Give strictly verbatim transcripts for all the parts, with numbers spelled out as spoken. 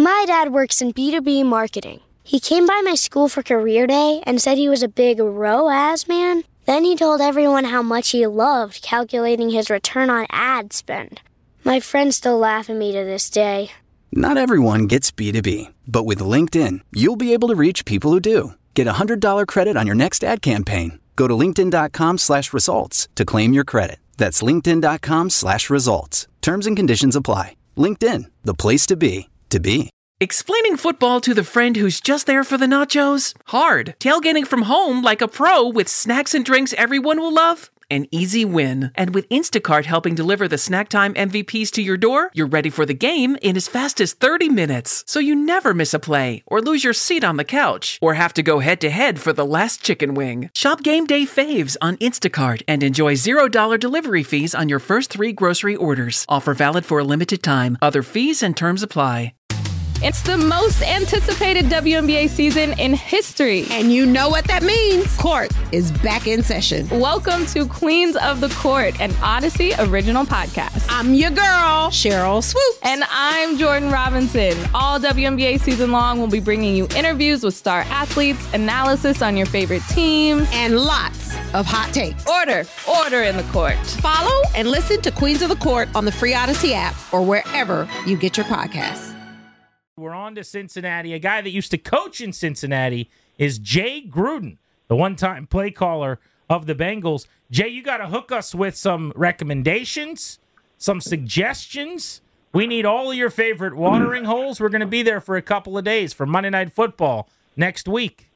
My dad works in B two B marketing. He came by my school for career day and said he was a big R O A S man. Then he told everyone how much he loved calculating his return on ad spend. My friends still laugh at me to this day. Not everyone gets B two B, but with LinkedIn, you'll be able to reach people who do. Get a one hundred dollars credit on your next ad campaign. Go to linkedin.com slash results to claim your credit. That's linkedin.com slash results. Terms and conditions apply. LinkedIn, the place to be, to be. Explaining football to the friend who's just there for the nachos? Hard. Tailgating from home like a pro with snacks and drinks everyone will love? An easy win. And with Instacart helping deliver the snack time M V Ps to your door, you're ready for the game in as fast as thirty minutes. So you never miss a play, or lose your seat on the couch, or have to go head-to-head for the last chicken wing. Shop Game Day Faves on Instacart and enjoy zero dollars delivery fees on your first three grocery orders. Offer valid for a limited time. Other fees and terms apply. It's the most anticipated W N B A season in history. And you know what that means. Court is back in session. Welcome to Queens of the Court, an Odyssey original podcast. I'm your girl, Cheryl Swoops. And I'm Jordan Robinson. All W N B A season long, we'll be bringing you interviews with star athletes, analysis on your favorite teams, and lots of hot takes. Order, order in the court. Follow and listen to Queens of the Court on the free Odyssey app or wherever you get your podcasts. We're on to Cincinnati. A guy that used to coach in Cincinnati is Jay Gruden, the one-time play caller of the Bengals. Jay, you got to hook us with some recommendations, some suggestions. We need all of your favorite watering holes. We're going to be there for a couple of days for Monday Night Football next week.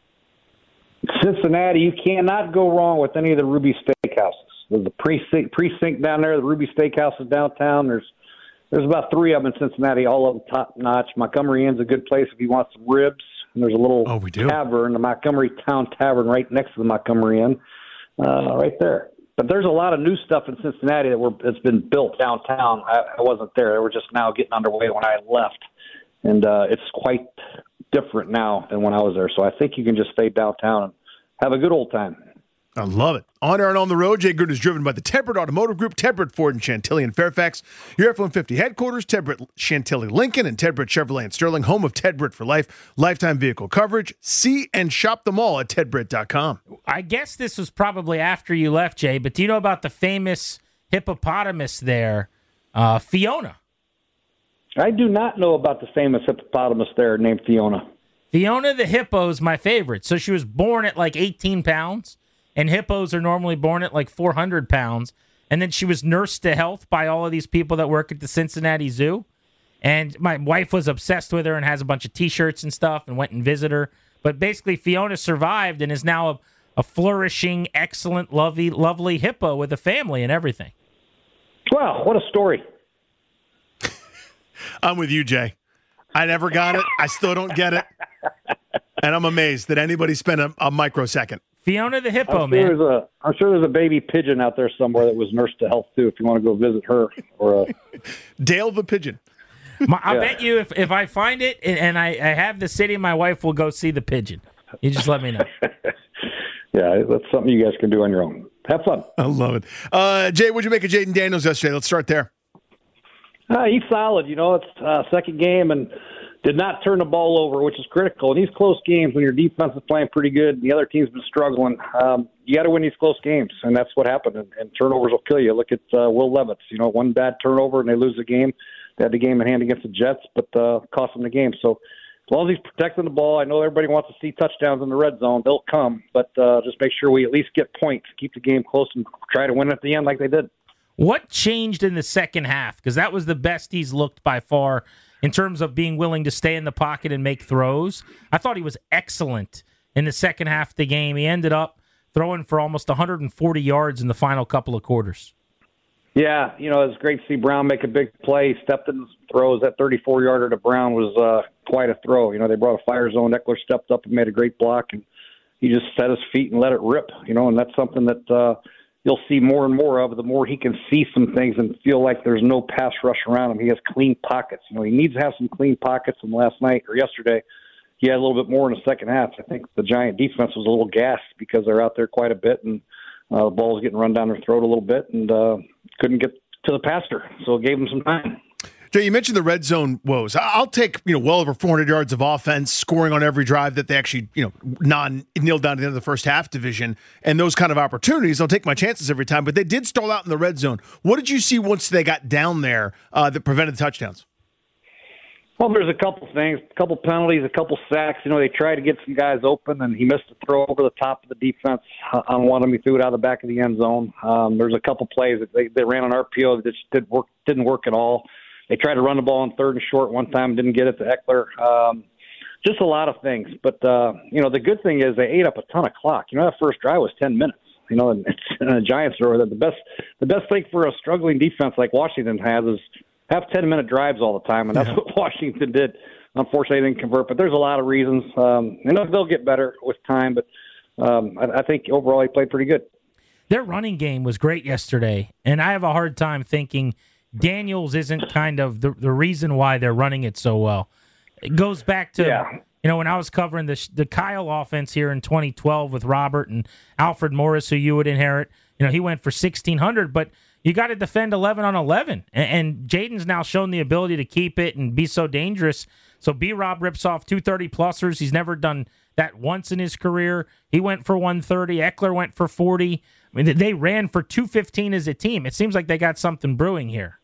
Cincinnati, you cannot go wrong with any of the Ruby Steakhouses. There's a precinct, precinct down there. The Ruby Steakhouse is downtown. There's There's about three of them in Cincinnati, all of them top-notch. Montgomery Inn's a good place if you want some ribs. And there's a little oh, we do. tavern, the Montgomery Town Tavern, right next to the Montgomery Inn, uh, right there. But there's a lot of new stuff in Cincinnati that were, that's been built downtown. I, I wasn't there. They were just now getting underway when I left. And uh, it's quite different now than when I was there. So I think you can just stay downtown and have a good old time. I love it. On air and on the road, Jay Gruden is driven by the Tedbert Automotive Group, Tedbert Ford and Chantilly in Fairfax, your F one fifty headquarters, Tedbert Chantilly Lincoln, and Tedbert Chevrolet in Sterling, home of Tedbert for life, lifetime vehicle coverage. See and shop them all at tedbert dot com. I guess this was probably after you left, Jay, but do you know about the famous hippopotamus there, uh, Fiona? I do not know about the famous hippopotamus there named Fiona. Fiona the hippo is my favorite. So she was born at like eighteen pounds. And hippos are normally born at like four hundred pounds. And then she was nursed to health by all of these people that work at the Cincinnati Zoo. And my wife was obsessed with her and has a bunch of T-shirts and stuff and went and visited her. But basically, Fiona survived and is now a, a flourishing, excellent, lovely, lovely hippo with a family and everything. Wow, what a story. I'm with you, Jay. I never got it. I still don't get it. And I'm amazed that anybody spent a, a microsecond. Fiona the hippo, I'm man. Sure there's a, I'm sure there's a baby pigeon out there somewhere that was nursed to health, too, if you want to go visit her. Or a... Dale the pigeon. My, I'll Yeah. bet you if, if I find it and, and I, I have the city, my wife will go see the pigeon. You just let me know. Yeah, that's something you guys can do on your own. Have fun. I love it. Uh, Jay, what'd you make of Jaden Daniels yesterday? Let's start there. Uh, he's solid. You know, it's uh, second game and did not turn the ball over, which is critical. In these close games, when your defense is playing pretty good, the other team's been struggling, um, you got to win these close games, and that's what happened. And, and turnovers will kill you. Look at uh, Will Levis. You know, one bad turnover, and they lose the game. They had the game in hand against the Jets, but uh, cost them the game. So as long as he's protecting the ball, I know everybody wants to see touchdowns in the red zone. They'll come, but uh, just make sure we at least get points, keep the game close, and try to win at the end like they did. What changed in the second half? Because that was the best he's looked by far in terms of being willing to stay in the pocket and make throws. I thought he was excellent in the second half of the game. He ended up throwing for almost one hundred forty yards in the final couple of quarters. Yeah, you know, it's great to see Brown make a big play. Stepped in throws. That thirty-four-yarder to Brown was uh, quite a throw. You know, they brought a fire zone. Eckler stepped up and made a great block, and he just set his feet and let it rip. You know, and that's something that uh, you'll see more and more of. The more he can see some things and feel like there's no pass rush around him. He has clean pockets. You know, he needs to have some clean pockets. And last night or yesterday, he had a little bit more in the second half. I think the Giant defense was a little gassed because they're out there quite a bit, and uh, the ball was getting run down their throat a little bit, and uh, couldn't get to the passer. So it gave him some time. Jay, you mentioned the red zone woes. I'll take, you know, well over four hundred yards of offense, scoring on every drive that they actually, you know, non nailed down to the end of the first half division, and those kind of opportunities. I'll take my chances every time, but they did stall out in the red zone. What did you see once they got down there uh, that prevented the touchdowns? Well, there's a couple things, a couple penalties, a couple sacks. You know, they tried to get some guys open, and he missed a throw over the top of the defense on one of them. He threw it out of the back of the end zone. Um, there's a couple plays that they, they ran on R P O that just did work, didn't work at all. They tried to run the ball on third and short one time, didn't get it to Eckler. Um, just a lot of things. But, uh, you know, the good thing is they ate up a ton of clock. You know, that first drive was ten minutes. You know, and it's in a Giants story that the best the best thing for a struggling defense like Washington has is have ten-minute drives all the time, and that's yeah. what Washington did. Unfortunately, they didn't convert, but there's a lot of reasons. Um, and they'll get better with time, but um, I, I think overall he played pretty good. Their running game was great yesterday, and I have a hard time thinking Daniels isn't kind of the, the reason why they're running it so well. It goes back to, yeah. you know, when I was covering the, the Kyle offense here in twenty twelve with Robert and Alfred Morris, who you would inherit. You know, he went for sixteen hundred, but you got to defend eleven on eleven. And, and Jaden's now shown the ability to keep it and be so dangerous. So B-Rob rips off two thirty-plusers. He's never done that once in his career. He went for one thirty. Eckler went for forty. I mean, they ran for two fifteen as a team. It seems like they got something brewing here.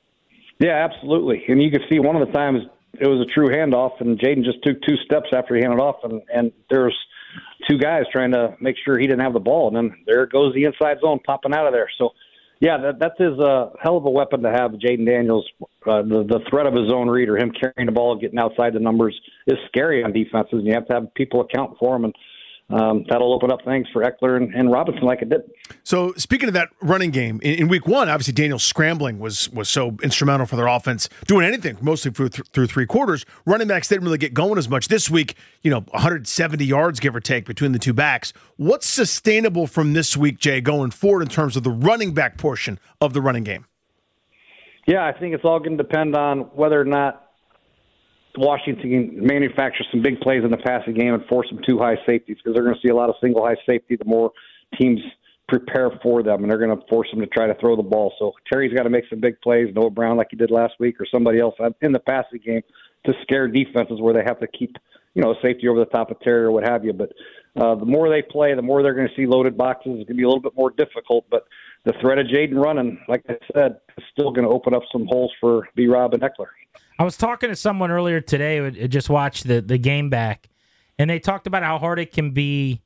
Yeah, absolutely. And you could see one of the times it was a true handoff, and Jaden just took two steps after he handed off, and, and there's two guys trying to make sure he didn't have the ball, and then there goes the inside zone popping out of there. So, yeah, that, that is a hell of a weapon to have, Jaden Daniels. Uh, the, the threat of his zone read or him carrying the ball and getting outside the numbers is scary on defenses, and you have to have people account for him, and Um, that'll open up things for Eckler and, and Robinson like it did. So speaking of that running game, in, in week one, obviously Daniel's scrambling was was so instrumental for their offense, doing anything mostly through, through three quarters. Running backs didn't really get going as much. This week, you know, one hundred seventy yards, give or take, between the two backs. What's sustainable from this week, Jay, going forward in terms of the running back portion of the running game? Yeah, I think it's all going to depend on whether or not Washington can manufacture some big plays in the passing game and force some two high safeties, because they're going to see a lot of single high safety the more teams prepare for them, and they're going to force them to try to throw the ball. So Terry's got to make some big plays, Noah Brown like he did last week, or somebody else in the passing game to scare defenses where they have to keep, you know, safety over the top of Terry or what have you. But uh, the more they play, the more they're going to see loaded boxes. It's going to be a little bit more difficult, but the threat of Jaden running, like I said, is still going to open up some holes for B-Rob and Eckler. I was talking to someone earlier today who just watched the, the game back, and they talked about how hard it can be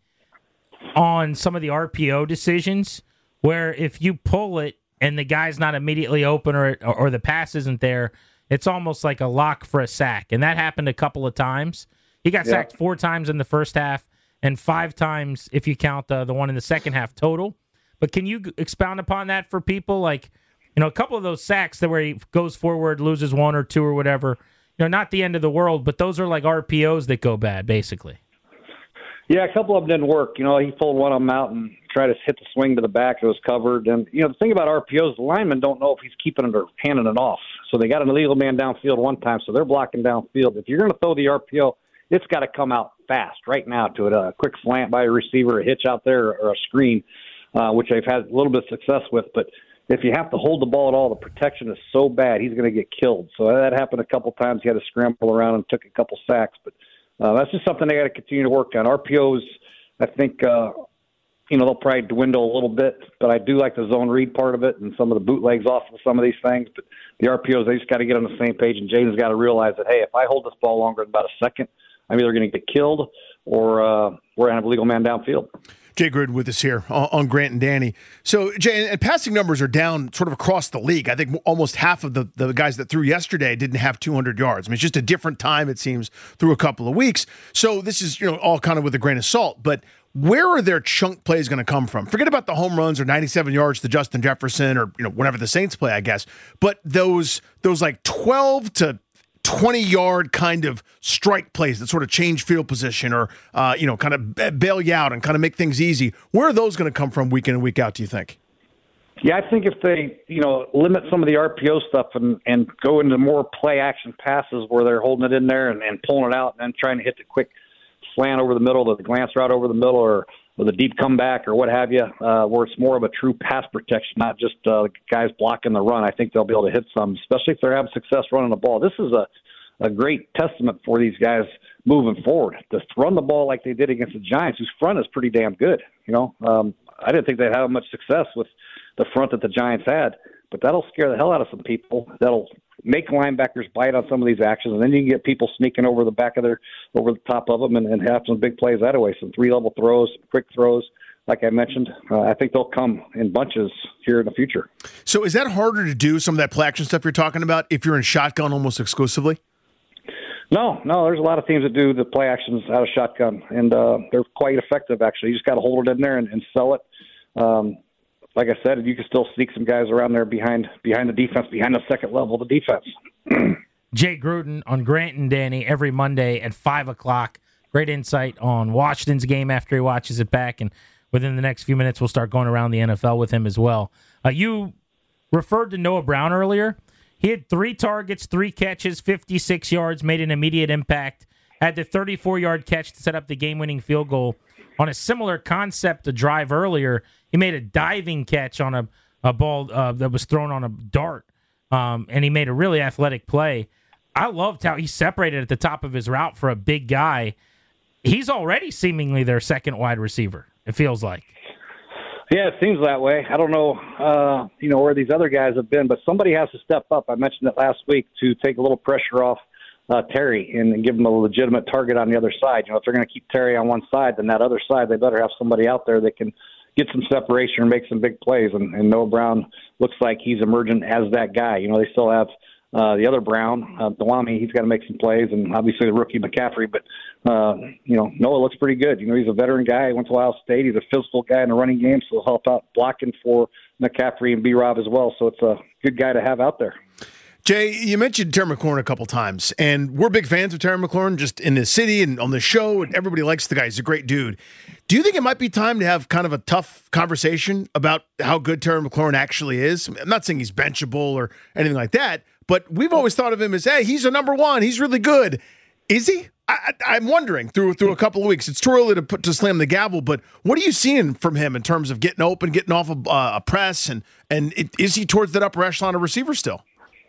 on some of the R P O decisions, where if you pull it and the guy's not immediately open or or the pass isn't there, it's almost like a lock for a sack. And that happened a couple of times. He got yeah. sacked four times in the first half and five times if you count uh, the one in the second half total. But can you expound upon that for people? Like, you know, a couple of those sacks that where he goes forward, loses one or two or whatever, you know, not the end of the world, but those are like R P Os that go bad, basically. Yeah, a couple of them didn't work. You know, he pulled one of them out and tried to hit the swing to the back. It was covered. And, you know, the thing about R P Os, the linemen don't know if he's keeping it or handing it off. So they got an illegal man downfield one time, so they're blocking downfield. If you're going to throw the R P O, it's got to come out fast right now to it. A quick slant by a receiver, a hitch out there, or a screen, uh, which they've had a little bit of success with. But if you have to hold the ball at all, the protection is so bad, he's going to get killed. So that happened a couple times. He had to scramble around and took a couple sacks. But uh, that's just something they got to continue to work on. R P Os, I think, uh, you know, they'll probably dwindle a little bit, but I do like the zone read part of it and some of the bootlegs off of some of these things. But the R P Os, they just got to get on the same page, and Jaden's got to realize that, hey, if I hold this ball longer than about a second, I'm either going to get killed or uh, we're going to have a legal man downfield. Jay Gruden with us here on Grant and Danny. So, Jay, and passing numbers are down sort of across the league. I think almost half of the, the guys that threw yesterday didn't have two hundred yards. I mean, it's just a different time, it seems, through a couple of weeks. So this is, you know, all kind of with a grain of salt. But where are their chunk plays going to come from? Forget about the home runs or ninety-seven yards to Justin Jefferson or, you know, whenever the Saints play, I guess. But those those like twelve to twenty-yard kind of strike plays that sort of change field position or, uh, you know, kind of bail you out and kind of make things easy. Where are those going to come from week in and week out, do you think? Yeah, I think if they, you know, limit some of the R P O stuff and, and go into more play-action passes where they're holding it in there and, and pulling it out and then trying to hit the quick slant over the middle, the glance route over the middle, or with a deep comeback or what have you, uh, where it's more of a true pass protection, not just uh, guys blocking the run. I think they'll be able to hit some, especially if they're having success running the ball. This is a, a great testament for these guys moving forward. To run the ball like they did against the Giants, whose front is pretty damn good. You know, um, I didn't think they'd have much success with the front that the Giants had, but that'll scare the hell out of some people. That'll make linebackers bite on some of these actions, and then you can get people sneaking over the back of their, over the top of them, and, and have some big plays that way. Some three-level throws, quick throws, like I mentioned. Uh, I think they'll come in bunches here in the future. So is that harder to do, some of that play action stuff you're talking about, if you're in shotgun almost exclusively? No, no, there's a lot of teams that do the play actions out of shotgun, and uh, they're quite effective, actually. You just got to hold it in there and, and sell it. Um, like I said, you can still sneak some guys around there behind behind the defense, behind the second level of the defense. Jay Gruden on Grant and Danny every Monday at five o'clock. Great insight on Washington's game after he watches it back, and within the next few minutes, we'll start going around the N F L with him as well. Uh, you referred to Noah Brown earlier. He had three targets, three catches, fifty-six yards, made an immediate impact, had the thirty-four-yard catch to set up the game-winning field goal. On a similar concept to drive earlier, he made a diving catch on a, a ball uh, that was thrown on a dart, um, and he made a really athletic play. I loved how he separated at the top of his route for a big guy. He's already seemingly their second wide receiver, it feels like. Yeah, it seems that way. I don't know, uh, you know, where these other guys have been, but somebody has to step up. I mentioned it last week to take a little pressure off uh, Terry and, and give him a legitimate target on the other side. You know, if they're going to keep Terry on one side, then that other side, they better have somebody out there that can get some separation and make some big plays. And, and Noah Brown looks like he's emerging as that guy. You know, they still have uh, the other Brown, uh, Delamy. He's got to make some plays, and obviously the rookie McCaffrey. But uh, you know, Noah looks pretty good. You know, he's a veteran guy. He went to Ohio State. He's a physical guy in the running game, so he'll help out blocking for McCaffrey and B-Rob as well. So it's a good guy to have out there. Jay, you mentioned Terry McLaurin a couple times, and we're big fans of Terry McLaurin just in the city and on the show, and everybody likes the guy. He's a great dude. Do you think it might be time to have kind of a tough conversation about how good Terry McLaurin actually is? I'm not saying he's benchable or anything like that, but we've always thought of him as, hey, he's a number one. He's really good. Is he? I, I'm wondering through through a couple of weeks. It's too early to put to slam the gavel, but what are you seeing from him in terms of getting open, getting off of, uh, a press, and and it, is he towards that upper echelon of receiver still?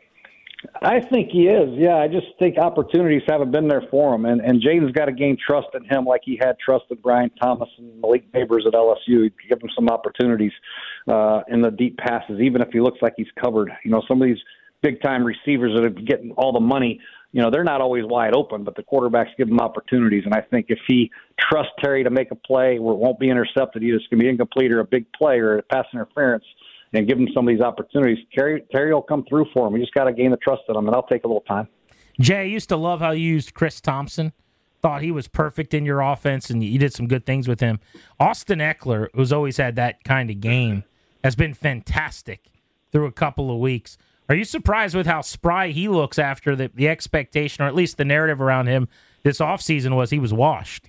I think he is. Yeah, I just think opportunities haven't been there for him, and and Jaden's got to gain trust in him like he had trust in Brian Thomas and Malik Nabers at L S U. He'd give him some opportunities uh, in the deep passes, even if he looks like he's covered. You know, some of these big time receivers that are getting all the money, you know, they're not always wide open, but the quarterbacks give them opportunities. And I think if he trusts Terry to make a play where it won't be intercepted, either it's going to be incomplete or a big play or a pass interference, and give him some of these opportunities, Terry, Terry will come through for him. We just got to gain the trust in him, and that'll take a little time. Jay, I used to love how you used Chris Thompson. Thought he was perfect in your offense, and you did some good things with him. Austin Eckler, who's always had that kind of game, has been fantastic through a couple of weeks. Are you surprised with how spry he looks after the, the expectation, or at least the narrative around him this offseason was he was washed?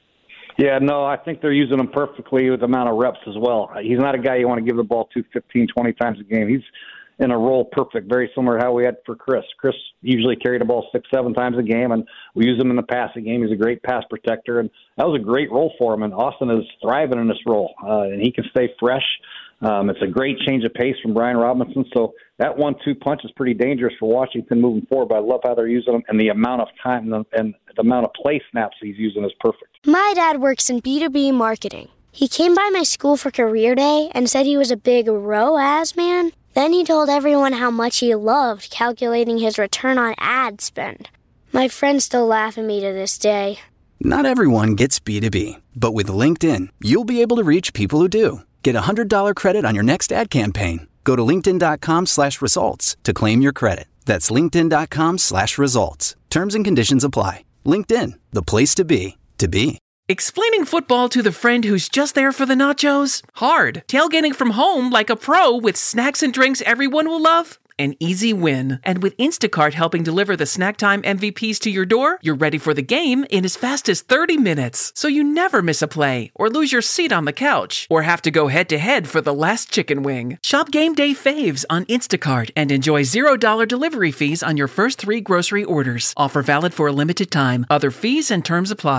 Yeah, no, I think they're using him perfectly with the amount of reps as well. He's not a guy you want to give the ball to fifteen, twenty times a game. He's in a role perfect, very similar to how we had for Chris. Chris usually carried the ball six, seven times a game, and we use him in the passing game. He's a great pass protector, and that was a great role for him, and Austin is thriving in this role, uh, and he can stay fresh. Um, it's a great change of pace from Brian Robinson, so that one two punch is pretty dangerous for Washington moving forward, but I love how they're using him, and the amount of time and the, and the amount of play snaps he's using is perfect. My dad works in B two B marketing. He came by my school for career day and said he was a big R O A S man. Then he told everyone how much he loved calculating his return on ad spend. My friends still laugh at me to this day. Not everyone gets B two B, but with LinkedIn, you'll be able to reach people who do. Get a one hundred dollars credit on your next ad campaign. Go to linkedin.com slash results to claim your credit. That's linkedin.com slash results. Terms and conditions apply. LinkedIn, the place to be, to be. Explaining football to the friend who's just there for the nachos? Hard. Tailgating from home like a pro with snacks and drinks everyone will love? An easy win. And with Instacart helping deliver the snack time M V Ps to your door, you're ready for the game in as fast as thirty minutes. So you never miss a play or lose your seat on the couch or have to go head to head for the last chicken wing. Shop Game Day Faves on Instacart and enjoy zero dollars delivery fees on your first three grocery orders. Offer valid for a limited time. Other fees and terms apply.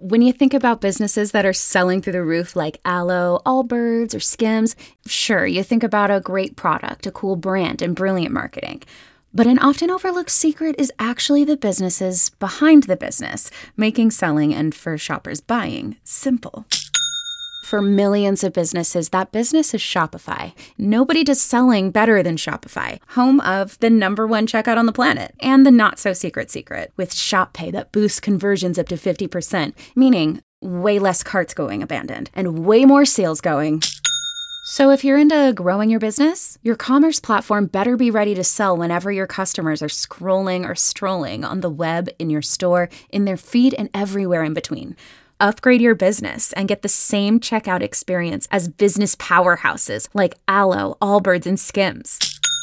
When you think about businesses that are selling through the roof like Aloe, Allbirds, or Skims, sure, you think about a great product, a cool brand, and brilliant marketing. But an often overlooked secret is actually the businesses behind the business, making selling and for shoppers buying simple. For millions of businesses, that business is Shopify. Nobody does selling better than Shopify, home of the number one checkout on the planet and the not-so-secret secret with Shop Pay that boosts conversions up to fifty percent, meaning way less carts going abandoned and way more sales going. So if you're into growing your business, your commerce platform better be ready to sell whenever your customers are scrolling or strolling on the web, in your store, in their feed, and everywhere in between. Upgrade your business and get the same checkout experience as business powerhouses like Aloe, Allbirds, and Skims.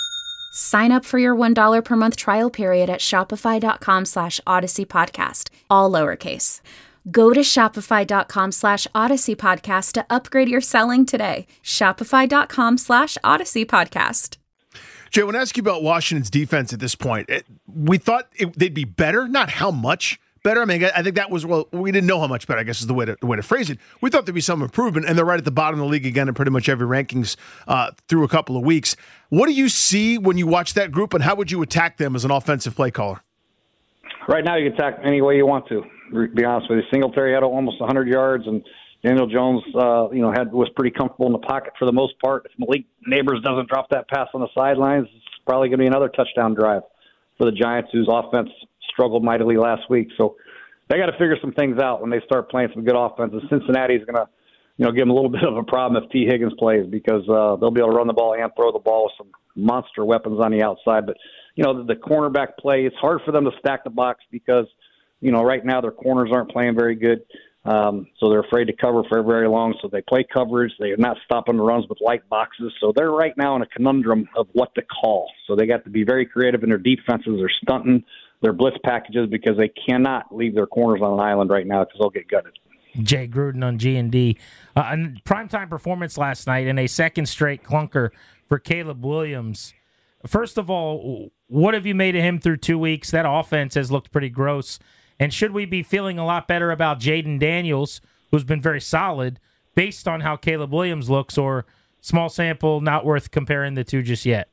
Sign up for your one dollar per month trial period at shopify.com slash Odyssey Podcast, all lowercase. Go to shopify.com slash Odyssey Podcast to upgrade your selling today. Shopify.com slash Odyssey Podcast. Jay, I want to ask you about Washington's defense at this point. It, we thought it, they'd be better, not how much better. I mean, I think that was, well, we didn't know how much better, I guess is the way to, the way to phrase it. We thought there'd be some improvement, and they're right at the bottom of the league again in pretty much every rankings uh, through a couple of weeks. What do you see when you watch that group, and how would you attack them as an offensive play caller? Right now, you can attack any way you want to, to be honest with you. Singletary had almost one hundred yards, and Daniel Jones, uh, you know, had was pretty comfortable in the pocket for the most part. If Malik Neighbors doesn't drop that pass on the sidelines, it's probably going to be another touchdown drive for the Giants, whose offense struggled mightily last week. So they got to figure some things out when they start playing some good offenses. Cincinnati's going to, you know, give them a little bit of a problem if T. Higgins plays, because uh, they'll be able to run the ball and throw the ball with some monster weapons on the outside. But, you know, the, the cornerback play, it's hard for them to stack the box because, you know, right now their corners aren't playing very good. Um, so they're afraid to cover for very long. So they play coverage. They're not stopping the runs with light boxes. So they're right now in a conundrum of what to call. So they got to be very creative in their defenses. They're stunting their blitz packages because they cannot leave their corners on an island right now because they'll get gutted. Jay Gruden on G and D. Uh, a primetime performance last night and a second straight clunker for Caleb Williams. First of all, what have you made of him through two weeks? That offense has looked pretty gross. And should we be feeling a lot better about Jaden Daniels, who's been very solid, based on how Caleb Williams looks, or small sample, not worth comparing the two just yet?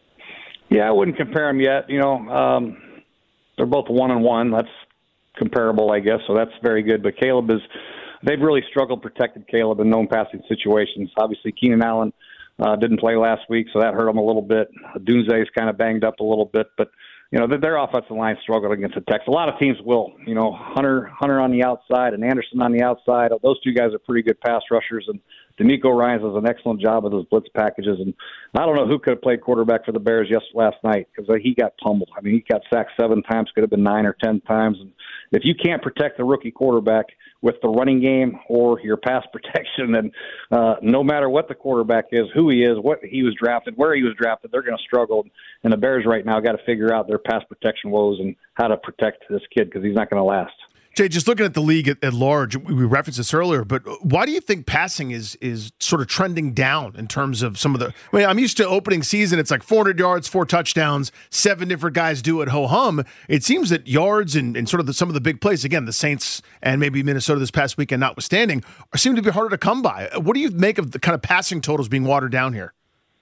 Yeah, I wouldn't compare them yet. You know, um, they're both one and one. That's comparable, I guess, so that's very good. But Caleb is, they've really struggled protecting Caleb in known passing situations. Obviously, Keenan Allen uh, didn't play last week, so that hurt him a little bit. Dunze's kind of banged up a little bit, but you know, their offensive line struggled against the Texans. A lot of teams will. You know, Hunter Hunter on the outside and Anderson on the outside. Those two guys are pretty good pass rushers, and D'Amico Ryans does an excellent job with those blitz packages. And I don't know who could have played quarterback for the Bears just last night, because he got pummeled. I mean, he got sacked seven times, could have been nine or ten times. And if you can't protect the rookie quarterback with the running game or your pass protection, then uh, no matter what the quarterback is, who he is, what he was drafted, where he was drafted, they're going to struggle. And the Bears right now got to figure out their pass protection woes and how to protect this kid, because he's not going to last. Jay, just looking at the league at, at large, we referenced this earlier, but why do you think passing is is sort of trending down in terms of some of the – I mean, I'm used to opening season, it's like four hundred yards, four touchdowns, seven different guys do it ho-hum. It seems that yards and, and sort of the, some of the big plays, again, the Saints and maybe Minnesota this past weekend notwithstanding, seem to be harder to come by. What do you make of the kind of passing totals being watered down here?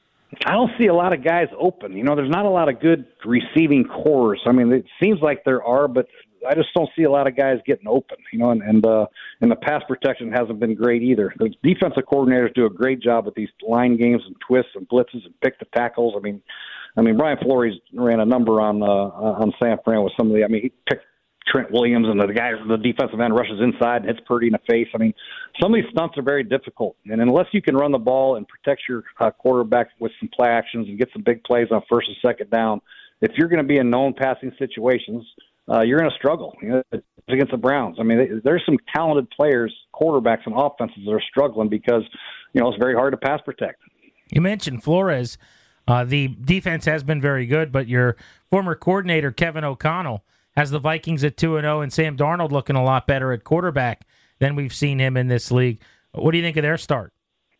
I don't see a lot of guys open. You know, there's not a lot of good receiving cores. I mean, it seems like there are, but – I just don't see a lot of guys getting open, you know, and and, uh, and the pass protection hasn't been great either. The defensive coordinators do a great job with these line games and twists and blitzes and pick the tackles. I mean, I mean Brian Flores ran a number on uh, on San Fran with some of the. I mean, he picked Trent Williams, and the guy, the defensive end, rushes inside and hits Purdy in the face. I mean, some of these stunts are very difficult, and unless you can run the ball and protect your uh, quarterback with some play actions and get some big plays on first and second down, if you're going to be in known passing situations, Uh, you're going to struggle, you know, against the Browns. I mean, there's some talented players, quarterbacks, and offenses that are struggling because, you know, it's very hard to pass protect. You mentioned Flores. Uh, the defense has been very good, but your former coordinator, Kevin O'Connell, has the Vikings at two and oh, and Sam Darnold looking a lot better at quarterback than we've seen him in this league. What do you think of their start?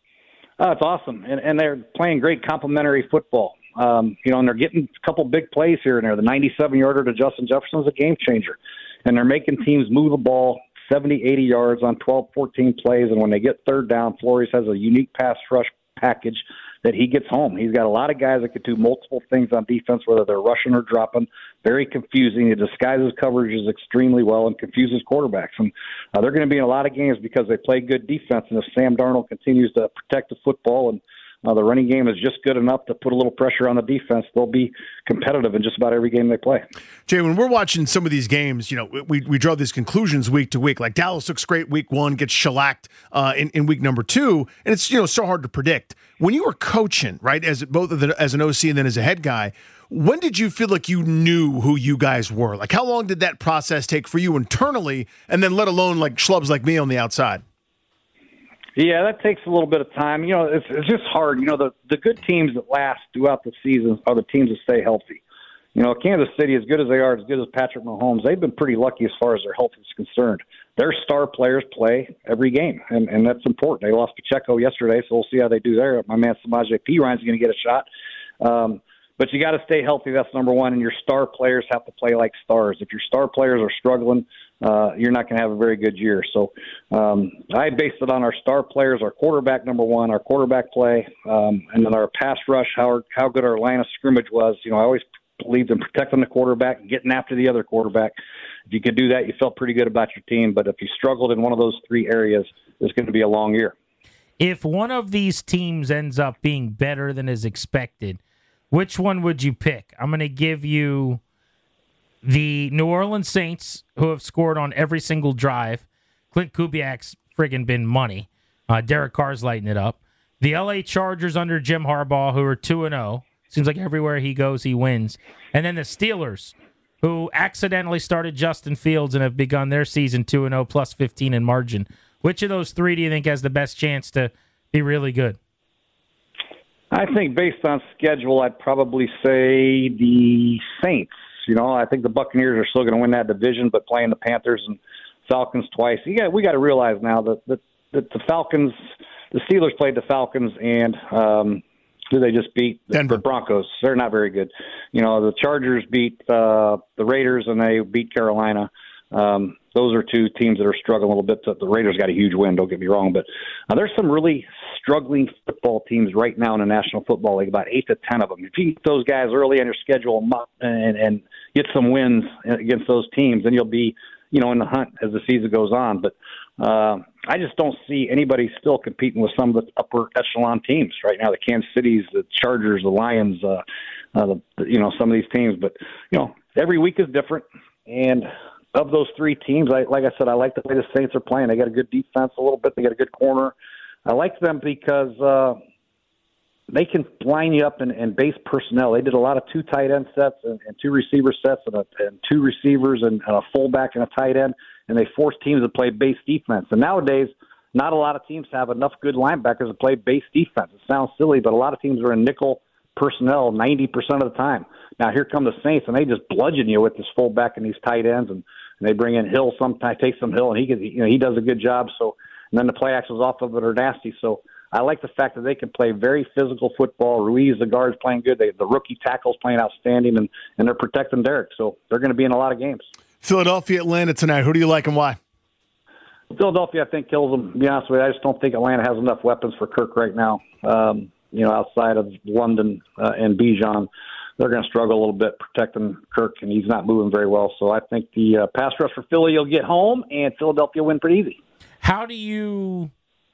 Oh, it's awesome, and, and they're playing great complementary football. Um, you know, and they're getting a couple big plays here and there. The ninety-seven yarder to Justin Jefferson is a game changer, and they're making teams move the ball seventy, eighty yards on twelve, fourteen plays. And when they get third down, Flores has a unique pass rush package that he gets home. He's got a lot of guys that can do multiple things on defense, whether they're rushing or dropping. Very confusing. He disguises coverages extremely well and confuses quarterbacks. And uh, they're going to be in a lot of games because they play good defense. And if Sam Darnold continues to protect the football and uh, the running game is just good enough to put a little pressure on the defense, they'll be competitive in just about every game they play. Jay, when we're watching some of these games, you know, we we draw these conclusions week to week. Like Dallas looks great week one, gets shellacked uh, in, in week number two, and it's, you know, so hard to predict. When you were coaching, right, as both of the, as an O C and then as a head guy, when did you feel like you knew who you guys were? Like, how long did that process take for you internally, and then let alone like schlubs like me on the outside? Yeah, that takes a little bit of time. You know, it's, it's just hard. You know, the, the good teams that last throughout the season are the teams that stay healthy. You know, Kansas City, as good as they are, as good as Patrick Mahomes, they've been pretty lucky as far as their health is concerned. Their star players play every game, and, and that's important. They lost Pacheco yesterday, so we'll see how they do there. My man Samaje Perine is going to get a shot. Um, but you got to stay healthy. That's number one, and your star players have to play like stars. If your star players are struggling, uh, you're not going to have a very good year. So um, I based it on our star players, our quarterback, number one, our quarterback play, um, and then our pass rush, how, how good our line of scrimmage was. You know, I always believed in protecting the quarterback, getting after the other quarterback. If you could do that, you felt pretty good about your team. But if you struggled in one of those three areas, it's going to be a long year. If one of these teams ends up being better than is expected, which one would you pick? I'm going to give you the New Orleans Saints, who have scored on every single drive. Clint Kubiak's friggin' been money. Uh, Derek Carr's lighting it up. The L A Chargers under Jim Harbaugh, who are two and oh. Seems like everywhere he goes, he wins. And then the Steelers, who accidentally started Justin Fields and have begun their season two and oh, plus fifteen in margin. Which of those three do you think has the best chance to be really good? I think based on schedule, I'd probably say the Saints. You know, I think the Buccaneers are still going to win that division, but playing the Panthers and Falcons twice. You got, we got to realize now that, that, that the Falcons, the Steelers played the Falcons and um, who they just beat? Denver. The Broncos. They're not very good. You know, the Chargers beat uh, the Raiders and they beat Carolina. Um, those are two teams that are struggling a little bit. The Raiders got a huge win, don't get me wrong, but uh, there's some really struggling football teams right now in the National Football League, about eight to ten of them. If you get those guys early on your schedule and, and get some wins against those teams, then you'll be, you know, in the hunt as the season goes on. But uh, I just don't see anybody still competing with some of the upper echelon teams right now, the Kansas Cities, the Chargers, the Lions, uh, uh, the, you know, some of these teams. But, you know, every week is different, and of those three teams, I, like I said, I like the way the Saints are playing. They got a good defense a little bit. They got a good corner. I like them because uh, they can line you up in, in base personnel. They did a lot of two tight end sets and, and two receiver sets and, a, and two receivers and, and a fullback and a tight end, and they force teams to play base defense. And nowadays, not a lot of teams have enough good linebackers to play base defense. It sounds silly, but a lot of teams are in nickel personnel ninety percent of the time. Now, here come the Saints, and they just bludgeon you with this fullback and these tight ends, and, and they bring in Hill sometimes, take some Hill, and he can, you know, he does a good job. So, and then the play actions off of it are nasty. So I like the fact that they can play very physical football. Ruiz, the guard's playing good. They, the rookie tackle's playing outstanding, and, and they're protecting Derek. So they're going to be in a lot of games. Philadelphia, Atlanta tonight. Who do you like and why? Philadelphia, I think, kills them. To be honest with you, I just don't think Atlanta has enough weapons for Kirk right now. Um, you know, outside of London uh, and Bijan, they're going to struggle a little bit protecting Kirk, and he's not moving very well. So I think the uh, pass rush for Philly will get home, and Philadelphia win pretty easy. How do you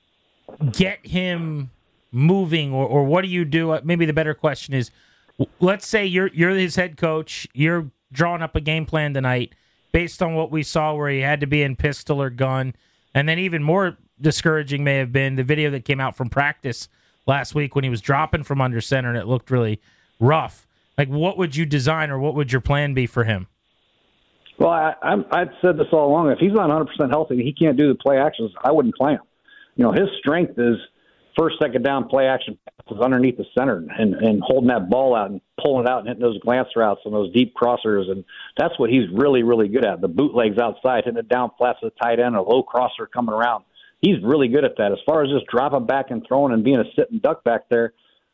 get him moving, or, or what do you do? Maybe the better question is, let's say you're you're his head coach, you're drawing up a game plan tonight based on what we saw where he had to be in pistol or gun, and then even more discouraging may have been the video that came out from practice last week when he was dropping from under center and it looked really rough. Like, what would you design, or what would your plan be for him? Well, I, I'm, I've said this all along. If he's not one hundred percent healthy and he can't do the play actions, I wouldn't play him. You know, his strength is first, second down play action passes underneath the center and, and holding that ball out and pulling it out and hitting those glance routes and those deep crossers. And that's what he's really, really good at. The bootlegs outside, hitting it down flat to the tight end, a low crosser coming around. He's really good at that. As far as just dropping back and throwing and being a sit and duck back there,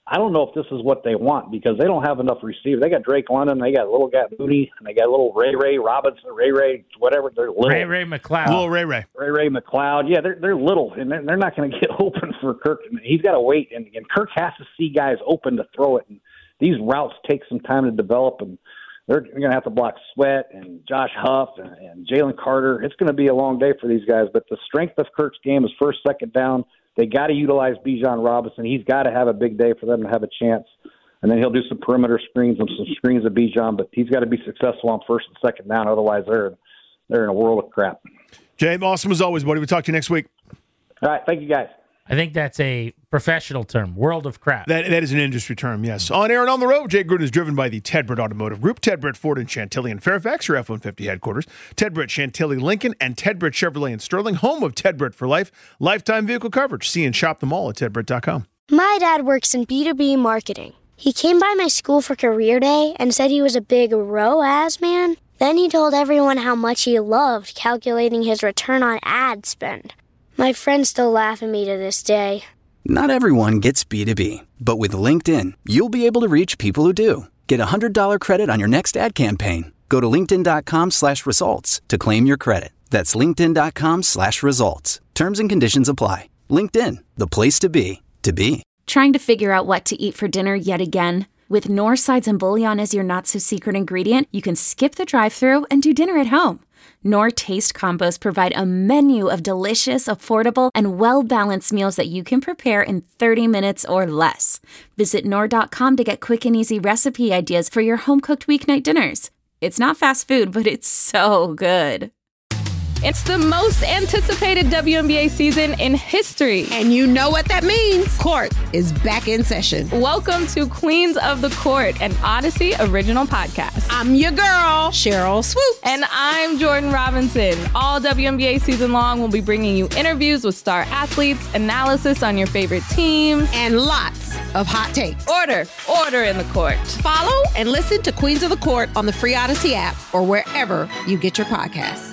I don't know if this is what they want because they don't have enough receivers. They got Drake London, they got little guy Moody, and they got little Ray Ray Robinson, Ray Ray, whatever. They're little. Ray Ray McLeod. Little Ray Ray. Ray Ray McLeod. Yeah, they're they're little, and they're, they're not going to get open for Kirk. He's got to wait, and, and Kirk has to see guys open to throw it. And these routes take some time to develop, and they're going to have to block Sweat and Josh Huff and, and Jalen Carter. It's going to be a long day for these guys, but the strength of Kirk's game is first, second down. They got to utilize Bijan Robinson. He's got to have a big day for them to have a chance. And then he'll do some perimeter screens and some screens of Bijan, but he's got to be successful on first and second down. Otherwise, they're they're in a world of crap. Jay, awesome as always, buddy. We'll talk to you next week. All right. Thank you, guys. I think that's a professional term, world of crap. That That is an industry term, yes. On air and on the road, Jay Gruden is driven by the Ted Britt Automotive Group, Ted Britt Ford in Chantilly and Fairfax, your F one fifty headquarters, Ted Britt Chantilly Lincoln, and Ted Britt Chevrolet in Sterling, home of Ted Britt for Life, lifetime vehicle coverage. See and shop them all at ted britt dot com. My dad works in B two B marketing. He came by my school for career day and said he was a big R O A S man. Then he told everyone how much he loved calculating his return on ad spend. My friends still laugh at me to this day. Not everyone gets B two B, but with LinkedIn, you'll be able to reach people who do. Get a one hundred dollars credit on your next ad campaign. Go to linkedin dot com slash results to claim your credit. That's linkedin dot com slash results. Terms and conditions apply. LinkedIn, the place to be, to be. Trying to figure out what to eat for dinner yet again? With Knorr Sides and Bouillon as your not-so-secret ingredient, you can skip the drive-thru and do dinner at home. Knorr Taste Combos provide a menu of delicious, affordable, and well-balanced meals that you can prepare in thirty minutes or less. Visit knorr dot com to get quick and easy recipe ideas for your home-cooked weeknight dinners. It's not fast food, but it's so good. It's the most anticipated W N B A season in history. And you know what that means. Court is back in session. Welcome to Queens of the Court, an Odyssey original podcast. I'm your girl, Cheryl Swoops. And I'm Jordan Robinson. All W N B A season long, we'll be bringing you interviews with star athletes, analysis on your favorite teams, and lots of hot takes. Order, order in the court. Follow and listen to Queens of the Court on the free Odyssey app or wherever you get your podcasts.